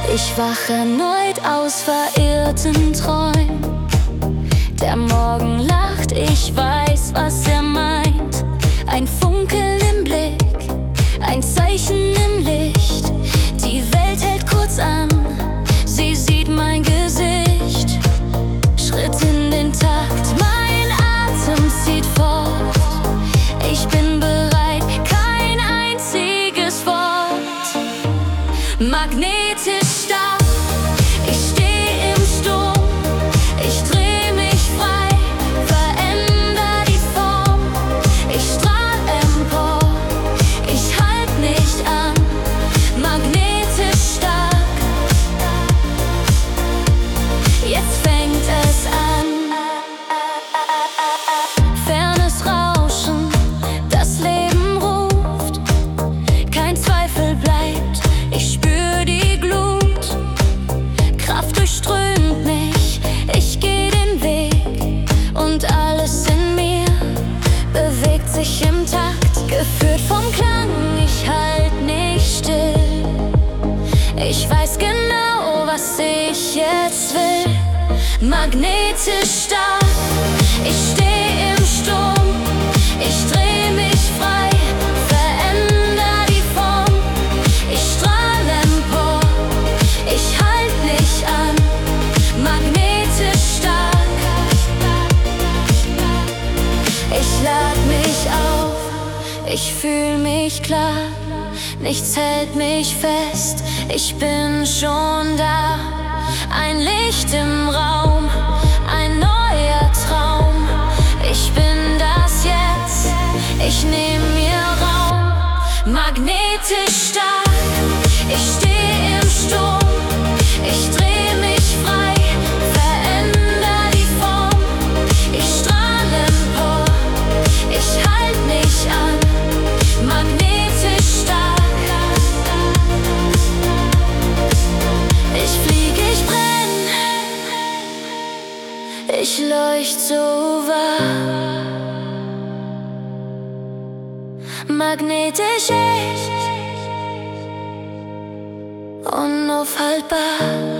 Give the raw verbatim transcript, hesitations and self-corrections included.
Ich wache erneut aus verirrten Träumen. Der Morgen lacht, ich weiß, was er meint. Ein Funkeln im Blick, ein Zeichen im Licht. Die Welt hält kurz an, sie sieht mein Gesicht. Schritt in den Takt, mein Atem zieht fort. Ich bin bereit, kein einziges Wort. Magnetisch stark, ich steh im Sturm. Ich dreh mich frei, veränder die Form. Ich strahl empor, ich halt nicht an. Magnetisch stark, jetzt fängt es an. Fernes Rauschen, das Leben ruft. Kein Zweifel bleibt, ich spür die Glut. Kraft durchströmt mich, ich geh den Weg. Und alles in mir bewegt sich im Takt. Geführt vom Klang, ich halt nicht still. Ich weiß genau, was ich jetzt will. Magnetisch stark, ich steh im Sturm. Ich dreh mich frei, veränder die Form. Ich strahl empor, ich halt nicht an. Magnetisch stark, ich lad mich auf, ich fühl mich klar. Nichts hält mich fest, ich bin schon da. Ein Licht im Raum, ein neuer Traum. Ich bin das jetzt, ich nehm mir Raum. Magnetisch stark, ich steh im Sturm. Ich dreh mich frei, veränder die Form. Ich strahl empor, ich halt nicht an. Magnetisch stark, ich flieg, ich brenn, ich leucht so wahr. Magnetisch echt, unaufhaltbar.